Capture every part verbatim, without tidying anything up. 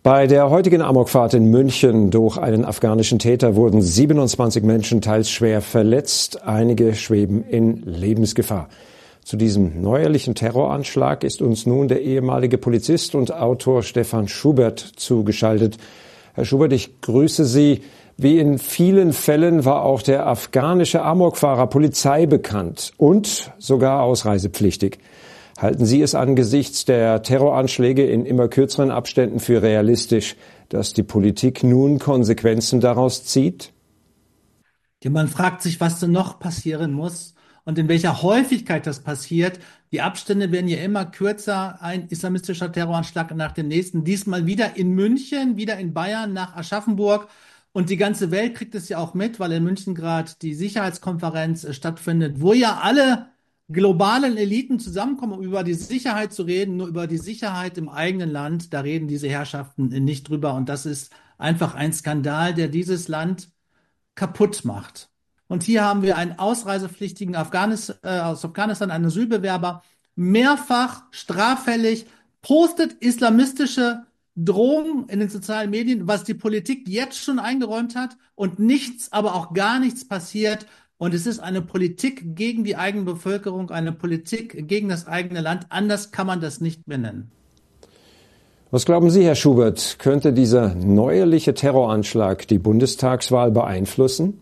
Bei der heutigen Amokfahrt in München durch einen afghanischen Täter wurden siebenundzwanzig Menschen teils schwer verletzt. Einige schweben in Lebensgefahr. Zu diesem neuerlichen Terroranschlag ist uns nun der ehemalige Polizist und Autor Stefan Schubert zugeschaltet. Herr Schubert, ich grüße Sie. Wie in vielen Fällen war auch der afghanische Amokfahrer Polizei bekannt und sogar ausreisepflichtig. Halten Sie es angesichts der Terroranschläge in immer kürzeren Abständen für realistisch, dass die Politik nun Konsequenzen daraus zieht? Ja, man fragt sich, was denn noch passieren muss und in welcher Häufigkeit das passiert. Die Abstände werden ja immer kürzer. Ein islamistischer Terroranschlag nach dem nächsten. Diesmal wieder in München, wieder in Bayern nach Aschaffenburg. Und die ganze Welt kriegt es ja auch mit, weil in München gerade die Sicherheitskonferenz äh, stattfindet, wo ja alle globalen Eliten zusammenkommen, um über die Sicherheit zu reden, nur über die Sicherheit im eigenen Land. Da reden diese Herrschaften nicht drüber. Und das ist einfach ein Skandal, der dieses Land kaputt macht. Und hier haben wir einen ausreisepflichtigen Afghanis, äh, aus Afghanistan, einen Asylbewerber, mehrfach straffällig, postet islamistische Drohungen in den sozialen Medien, was die Politik jetzt schon eingeräumt hat und nichts, aber auch gar nichts passiert. Und es ist eine Politik gegen die eigene Bevölkerung, eine Politik gegen das eigene Land. Anders kann man das nicht mehr nennen. Was glauben Sie, Herr Schubert, könnte dieser neuerliche Terroranschlag die Bundestagswahl beeinflussen?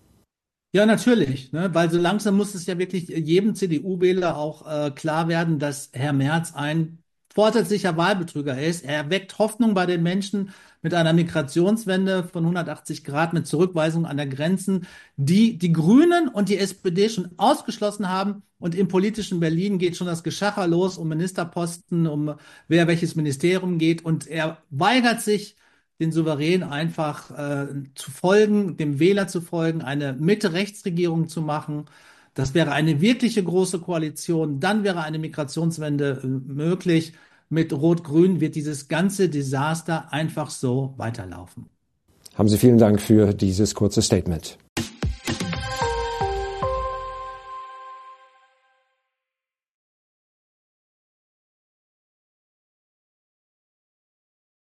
Ja, natürlich, ne? Weil so langsam muss es ja wirklich jedem C D U-Wähler auch äh, klar werden, dass Herr Merz ein vorsätzlicher Wahlbetrüger ist. Er weckt Hoffnung bei den Menschen mit einer Migrationswende von hundertachtzig Grad, mit Zurückweisung an der Grenzen, die die Grünen und die S P D schon ausgeschlossen haben. Und im politischen Berlin geht schon das Geschacher los um Ministerposten, um wer welches Ministerium geht. Und er weigert sich, den Souverän einfach äh, zu folgen, dem Wähler zu folgen, eine Mitte-Rechts-Regierung zu machen. Das wäre eine wirkliche große Koalition. Dann wäre eine Migrationswende äh, möglich. Mit Rot-Grün wird dieses ganze Desaster einfach so weiterlaufen. Haben Sie vielen Dank für dieses kurze Statement.